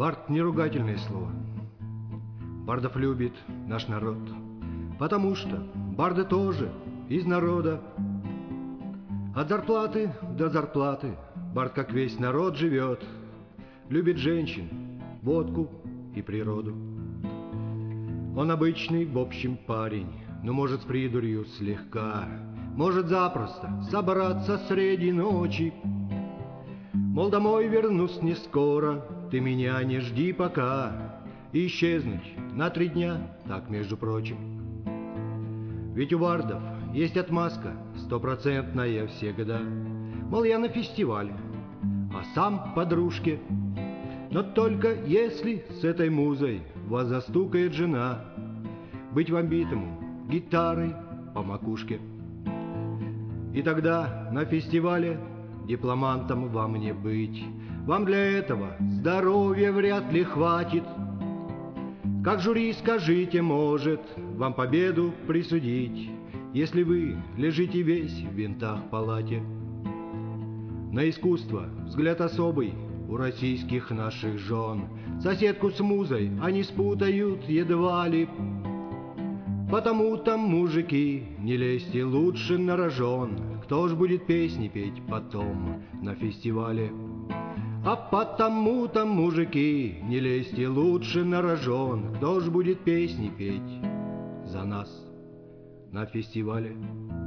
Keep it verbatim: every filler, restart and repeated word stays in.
Бард — не ругательное слово. Бардов любит наш народ, потому что барды тоже из народа. От зарплаты до зарплаты бард, как весь народ, живет. Любит женщин, водку и природу. Он обычный, в общем, парень, но может с придурью слегка, может запросто собраться среди ночи. Мол, домой вернусь не скоро, ты меня не жди пока, и исчезнуть на три дня, так между прочим. Ведь у бардов есть отмазка стопроцентная всегда. Мол, я на фестивале, а сам подружке. Но только если с этой музой вас застукает жена, быть вам битому гитарой по макушке. И тогда на фестивале дипломантом вам не быть. Вам для этого здоровья вряд ли хватит. Как жюри, скажите, может вам победу присудить, если вы лежите весь в винтах в палате. На искусство взгляд особый у российских наших жен. Соседку с музой они спутают едва ли. Потому там, мужики, не лезьте лучше на рожон. Кто ж будет песни петь потом на фестивале? А потому там, мужики, не лезьте лучше на рожон. Кто ж будет песни петь за нас на фестивале?